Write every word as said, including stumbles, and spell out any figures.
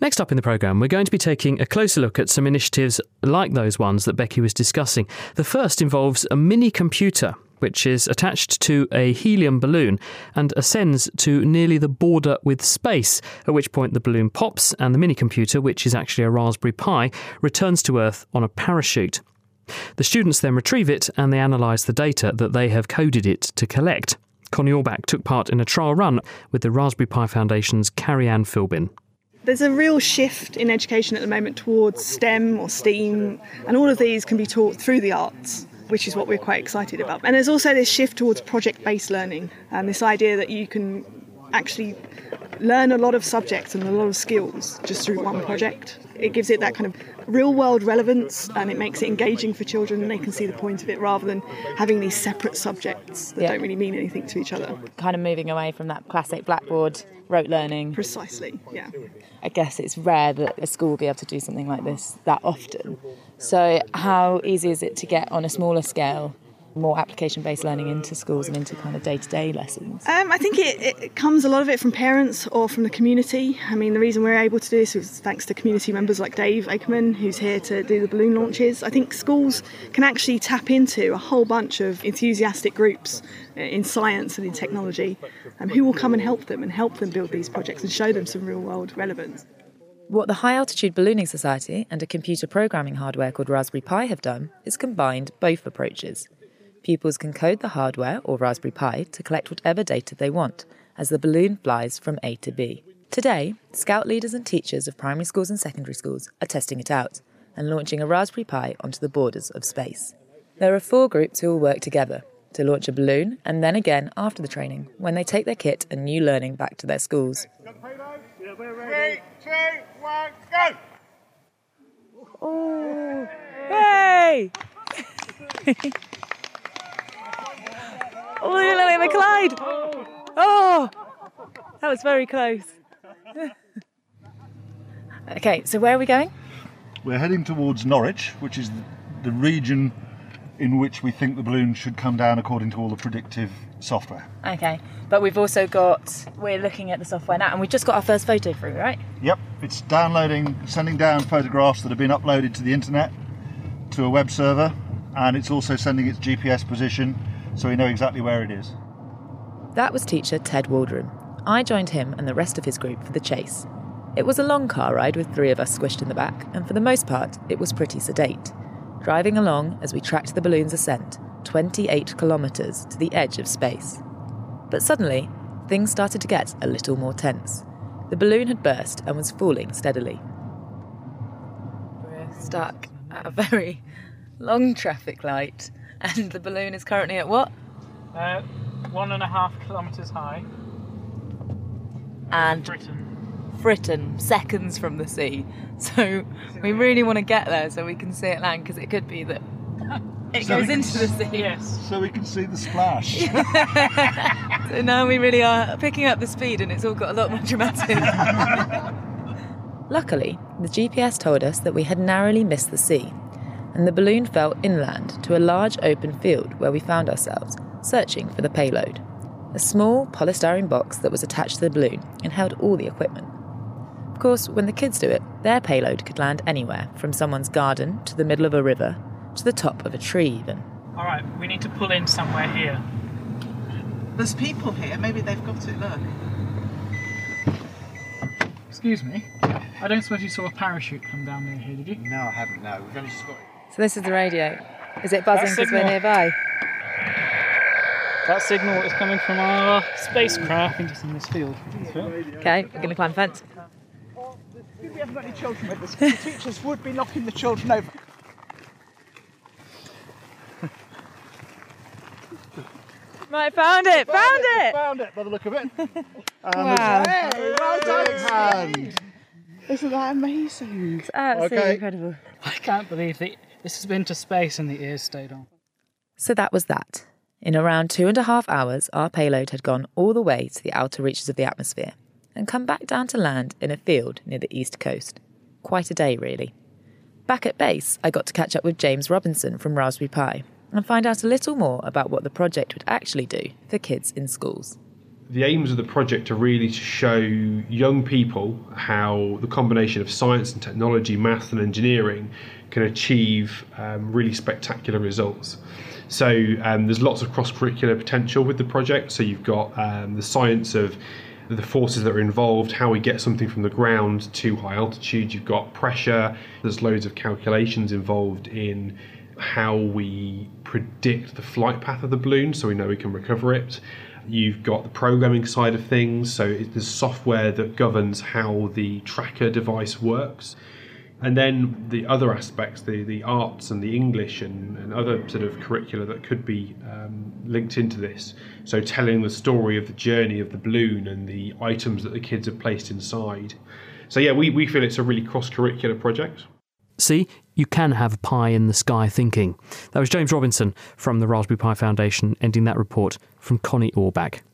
Next up in the programme, we're going to be taking a closer look at some initiatives like those ones that Becky was discussing. The first involves a mini computer, which is attached to a helium balloon and ascends to nearly the border with space, at which point the balloon pops and the mini computer, which is actually a Raspberry Pi, returns to Earth on a parachute. The students then retrieve it and they analyse the data that they have coded it to collect. Connie Orbach took part in a trial run with the Raspberry Pi Foundation's Carrie-Anne Philbin. There's a real shift in education at the moment towards STEM or STEAM, and all of these can be taught through the arts, which is what we're quite excited about. And there's also this shift towards project-based learning, and this idea that you can actually learn a lot of subjects and a lot of skills just through one project. It gives it that kind of real-world relevance, and it makes it engaging for children, and they can see the point of it rather than having these separate subjects that yeah. don't really mean anything to each other. Kind of moving away from that classic blackboard rote learning. Precisely, yeah. I guess it's rare that a school will be able to do something like this that often. So how easy is it to get on a smaller scale more application-based learning into schools and into kind of day-to-day lessons? Um, I think it, it comes, a lot of it from parents or from the community. I mean, the reason we're able to do this is thanks to community members like Dave Akerman, who's here to do the balloon launches. I think schools can actually tap into a whole bunch of enthusiastic groups in science and in technology um, who will come and help them and help them build these projects and show them some real-world relevance. What the High Altitude Ballooning Society and a computer programming hardware called Raspberry Pi have done is combined both approaches. Pupils can code the hardware, or Raspberry Pi, to collect whatever data they want, as the balloon flies from A to B. Today, Scout leaders and teachers of primary schools and secondary schools are testing it out and launching a Raspberry Pi onto the borders of space. There are four groups who will work together to launch a balloon and then again after the training, when they take their kit and new learning back to their schools. Three, two, one, go! Oh, hey! Oh, look at the Clyde! Oh, that was very close. Okay, so where are we going? We're heading towards Norwich, which is the region in which we think the balloon should come down according to all the predictive software. Okay, but we've also got, we're looking at the software now, and we've just got our first photo through, right? Yep, it's downloading, sending down photographs that have been uploaded to the internet, to a web server, and it's also sending its G P S position, so we know exactly where it is. That was teacher Ted Waldron. I joined him and the rest of his group for the chase. It was a long car ride with three of us squished in the back, and for the most part, it was pretty sedate. Driving along as we tracked the balloon's ascent, twenty-eight kilometres to the edge of space. But suddenly, things started to get a little more tense. The balloon had burst and was falling steadily. We're stuck at a very long traffic light. And the balloon is currently at what? Uh, one and a half kilometres high. And Britain. Britain, seconds from the sea. So we really want to get there so we can see it land, because it could be that it so goes into the sea. Yes. So we can see the splash. So now we really are picking up the speed and it's all got a lot more dramatic. Luckily, the G P S told us that we had narrowly missed the sea, and the balloon fell inland to a large open field where we found ourselves, searching for the payload. A small polystyrene box that was attached to the balloon and held all the equipment. Of course, when the kids do it, their payload could land anywhere, from someone's garden to the middle of a river, to the top of a tree even. All right, we need to pull in somewhere here. There's people here, maybe they've got it, look. Excuse me, I don't suppose you saw a parachute come down near here, did you? No, I haven't, no. We've only just got it. So this is the radio. Is it buzzing That because we're signal. nearby? That signal is coming from our spacecraft into in this field. Okay, we're going to climb a fence. We haven't got any children with us, because the teachers would be knocking the children over. Right, found it, found it! Found it by the look of it. And Wow. Hey, well done. big hand. Isn't that amazing? It's absolutely Okay. incredible. I can't believe that this has been to space and the ears stayed on. So that was that. In around two and a half hours, our payload had gone all the way to the outer reaches of the atmosphere and come back down to land in a field near the east coast. Quite a day, really. Back at base, I got to catch up with James Robinson from Raspberry Pi and find out a little more about what the project would actually do for kids in schools. The aims of the project are really to show young people how the combination of science and technology, maths and engineering can achieve um, really spectacular results. So um, there's lots of cross-curricular potential with the project. So you've got um, the science of the forces that are involved, how we get something from the ground to high altitude. You've got pressure. There's loads of calculations involved in how we predict the flight path of the balloon so we know we can recover it. You've got the programming side of things, so there's software that governs how the tracker device works. And then the other aspects, the, the arts and the English and, and other sort of curricula that could be um, linked into this. So telling the story of the journey of the balloon and the items that the kids have placed inside. So yeah, we, we feel it's a really cross-curricular project. See, you can have pie in the sky thinking. That was James Robinson from the Raspberry Pi Foundation ending that report from Connie Orbach.